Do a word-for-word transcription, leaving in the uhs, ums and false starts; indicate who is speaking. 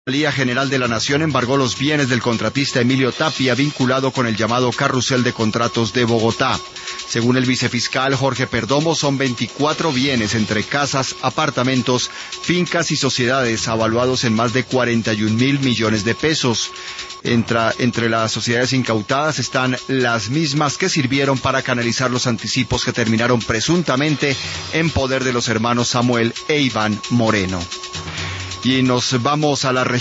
Speaker 1: La Fiscalía General de la Nación embargó los bienes del contratista Emilio Tapia vinculado con el llamado carrusel de contratos de Bogotá. Según el vicefiscal Jorge Perdomo, son veinticuatro bienes entre casas, apartamentos, fincas y sociedades avaluados en más de cuarenta y un mil millones de pesos. Entre, entre las sociedades incautadas están las mismas que sirvieron para canalizar los anticipos que terminaron presuntamente en poder de los hermanos Samuel e Iván Moreno. Y nos vamos a la región.